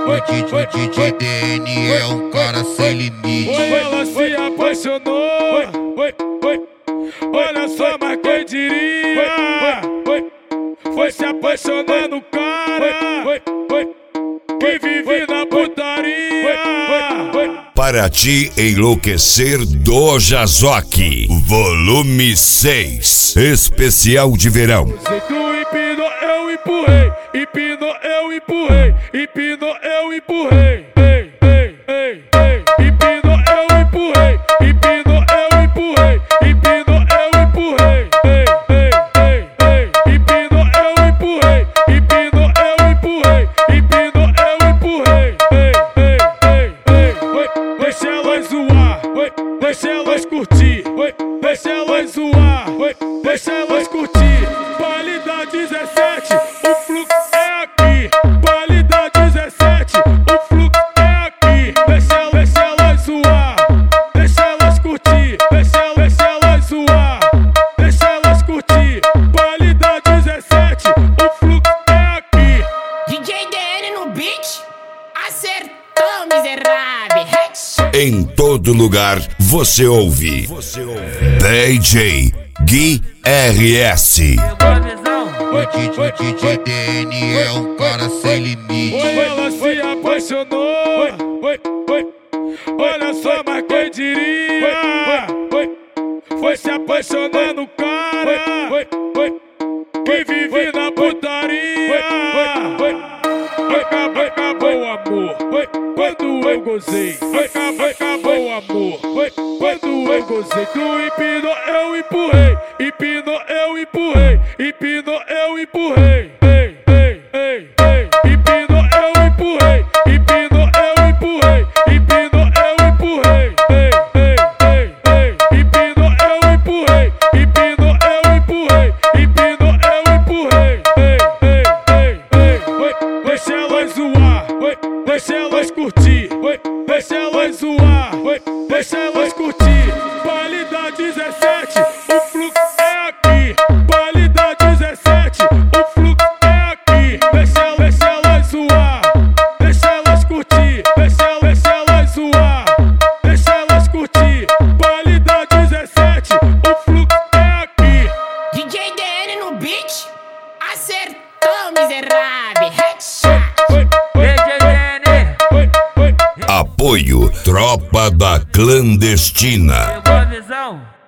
O DJ DN é um cara sem limite. Ela se apaixonou. Olha só, mas quem diria? Foi se apaixonar no cara que vive na putaria. Para te enlouquecer do Jazoque, volume 6, especial de verão. Tu empinou, eu empurrei. Empinou, eu empurrei. Empinou, eu empurrei. Ei, ei, ei, ei. Empinou, eu empurrei. Empinou, eu empurrei. Empinou, eu empurrei. Ei, ei, ei, ei. Empinou, eu empurrei. Empinou, eu empurrei. Empinou, eu empurrei. Ei, ei, ei, ei. Deixa elas zoar. Deixa elas curtir. Deixa elas zoar. Deixa elas curtir. Baile da 17, o fluxo é aqui. Baile da 17, o fluxo é aqui. Deixa elas zoar. Deixa elas curtir. Deixa elas zoar. Deixa elas curtir. Baile da 17, o fluxo é aqui. DJ DN no beat, acertou, miserável. Em todo lugar você ouve DJ Gui RS. O DJ DN é um cara sem limite. Ela se apaixonou. Olha só, mas quem diria? Foi se apaixonar no cara que vive na putaria. Acabou o amor quando eu gozei. Acabou o amor quando eu gozei. Tu empinou, eu empurrei. Empinou, eu empurrei. Empinou, eu empurrei. Ei, ei, ei, ei. Empinou, eu empurrei. Empinou, eu empurrei. Empinou, eu empurrei. Ei, ei, ei, ei. Empinou, eu empurrei. Empinou, eu empurrei. Empinou, eu empurrei. Ei, ei, ei, ei. Deixa elas zoar. Deixa elas curtir. Deixa elas zoar. Deixa elas curtir. Baile da 17, o fluxo é aqui. Baile da 17, o fluxo é aqui. Deixa elas zoar. Deixa elas curtir. Deixa elas zoar. Deixa elas curtir. Baile da 17, o fluxo é aqui. DJ DN no beat, acertou, miserável. DJ DN. Apoio Tropa da Clandestina. Boa visão.